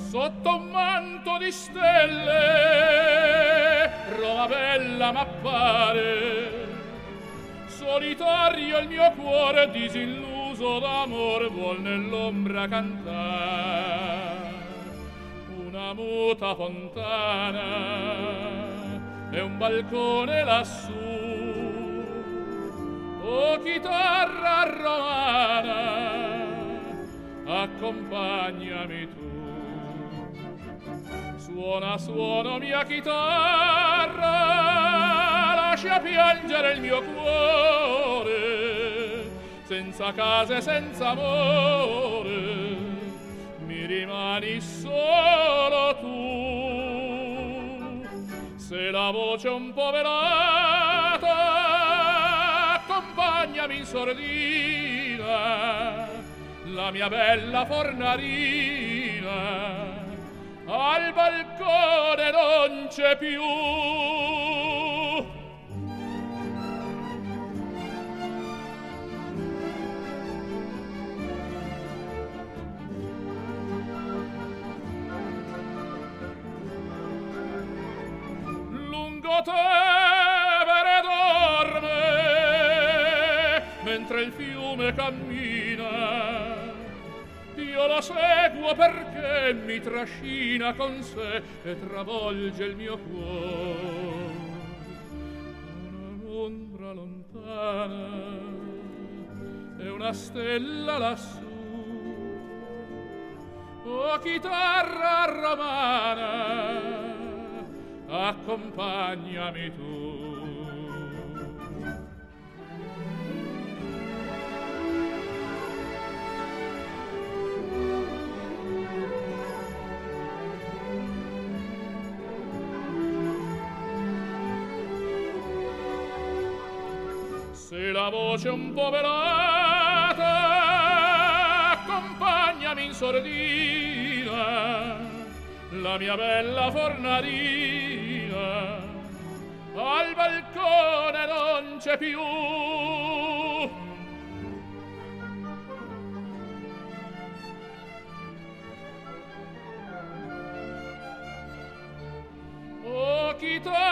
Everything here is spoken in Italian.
sotto un manto di stelle Roma bella m'appare, solitario il mio cuore disilluso d'amor vuol nell'ombra cantar. Una muta fontana e un balcone lassù, o chitarra romana, accompagnami tu. Suona, suona mia chitarra, lascia piangere il mio cuore, senza casa e senza amore, mi rimani solo tu. Se la voce un po' velata, accompagnami in sordina, la mia bella fornarina al balcone non c'è più. Lungo Tevere dorme mentre il fiume cammina, io la seguo perché mi trascina con sé e travolge il mio cuore. Un'ombra lontana e una stella lassù, o chitarra romana, accompagnami tu. Se la voce un po' velata, accompagnami in sordina, la mia bella fornarina al balcone non c'è più. O chitarra